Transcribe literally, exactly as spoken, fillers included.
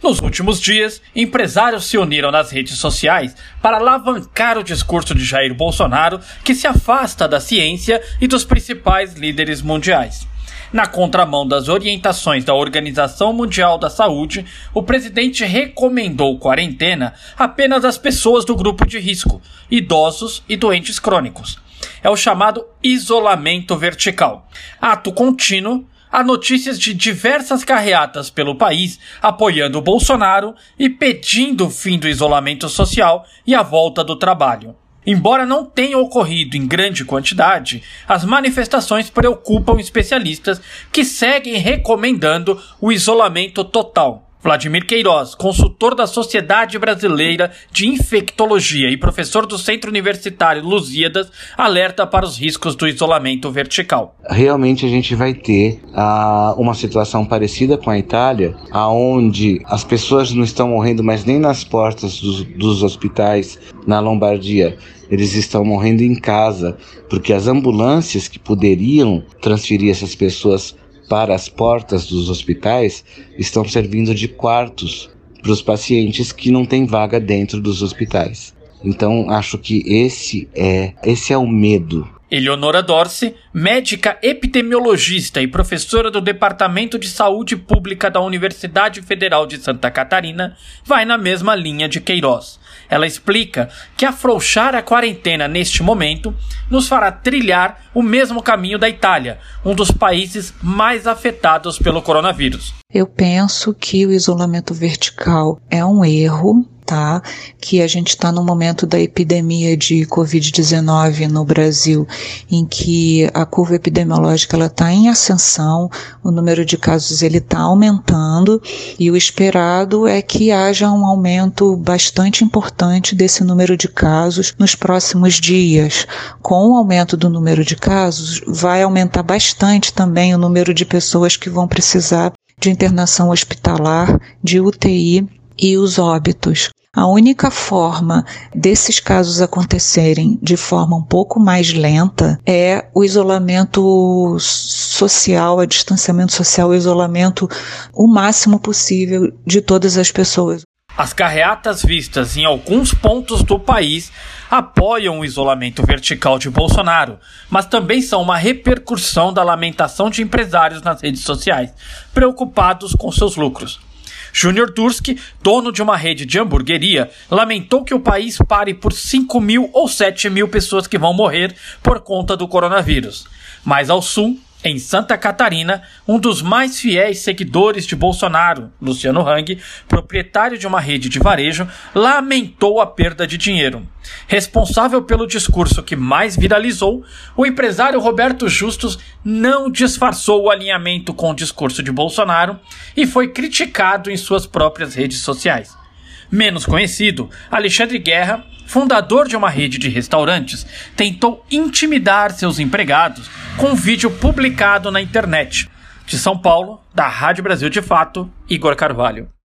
Nos últimos dias, empresários se uniram nas redes sociais para alavancar o discurso de Jair Bolsonaro, que se afasta da ciência e dos principais líderes mundiais. Na contramão das orientações da Organização Mundial da Saúde, o presidente recomendou quarentena apenas às pessoas do grupo de risco, idosos e doentes crônicos. É o chamado isolamento vertical. Ato contínuo, há notícias de diversas carreatas pelo país apoiando o Bolsonaro e pedindo o fim do isolamento social e a volta do trabalho. Embora não tenha ocorrido em grande quantidade, as manifestações preocupam especialistas que seguem recomendando o isolamento total. Vladimir Queiroz, consultor da Sociedade Brasileira de Infectologia e professor do Centro Universitário Lusíadas, alerta para os riscos do isolamento vertical. Realmente a gente vai ter uh, uma situação parecida com a Itália, onde as pessoas não estão morrendo mais nem nas portas dos, dos hospitais na Lombardia. Eles estão morrendo em casa, porque as ambulâncias que poderiam transferir essas pessoas para as portas dos hospitais estão servindo de quartos para os pacientes que não têm vaga dentro dos hospitais. Então, acho que esse é, esse é o medo. Eleonora Dorce, médica epidemiologista e professora do Departamento de Saúde Pública da Universidade Federal de Santa Catarina, vai na mesma linha de Queiroz. Ela explica que afrouxar a quarentena neste momento nos fará trilhar o mesmo caminho da Itália, um dos países mais afetados pelo coronavírus. Eu penso que o isolamento vertical é um erro, tá? Que a gente está no momento da epidemia de covid dezenove no Brasil, em que a curva epidemiológica ela está em ascensão, o número de casos ele está aumentando e o esperado é que haja um aumento bastante importante desse número de casos nos próximos dias. Com o aumento do número de casos, vai aumentar bastante também o número de pessoas que vão precisar de internação hospitalar, de U T I e os óbitos. A única forma desses casos acontecerem de forma um pouco mais lenta é o isolamento social, o distanciamento social, o isolamento o máximo possível de todas as pessoas. As carreatas vistas em alguns pontos do país apoiam o isolamento vertical de Bolsonaro, mas também são uma repercussão da lamentação de empresários nas redes sociais, preocupados com seus lucros. Júnior Durski, dono de uma rede de hamburgueria, lamentou que o país pare por cinco mil ou sete mil pessoas que vão morrer por conta do coronavírus. Mais ao sul, em Santa Catarina, um dos mais fiéis seguidores de Bolsonaro, Luciano Hang, proprietário de uma rede de varejo, lamentou a perda de dinheiro. Responsável pelo discurso que mais viralizou, o empresário Roberto Justus não disfarçou o alinhamento com o discurso de Bolsonaro e foi criticado em suas próprias redes sociais. Menos conhecido, Alexandre Guerra, fundador de uma rede de restaurantes, tentou intimidar seus empregados com um vídeo publicado na internet. De São Paulo, da Rádio Brasil de Fato, Igor Carvalho.